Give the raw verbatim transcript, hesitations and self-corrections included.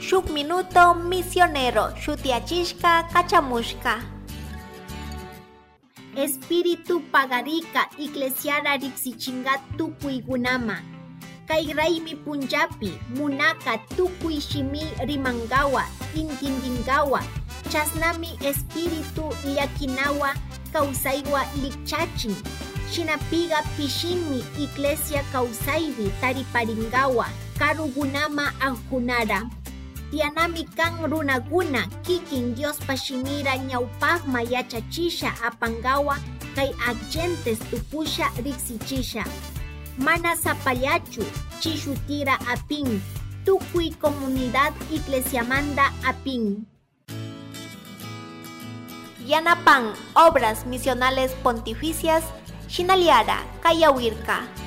Shuk minuto misionero, shutiachishka kachamushka. Espíritu pagarika eclesiara riksichinga tukuygunama. Kayraymi punjapi munaka tukuy shimi rimangawa, intindingawa. Chasnami espíritu llakinawa kausaywa likchachin. Shinapiga pishimi iglesia kausaybi tariparingawa, karugunama anjunara. Tianami kan runaguna kikin Dios pashimira ñawpaqma yachachisha apangawa kay agentes tupusha riksichisha. Mana sapallachu chishutira apin, tukuy comunidad iglesiamanda apin. Yanapan obras misionales pontificias Shinaliara Kayawirka.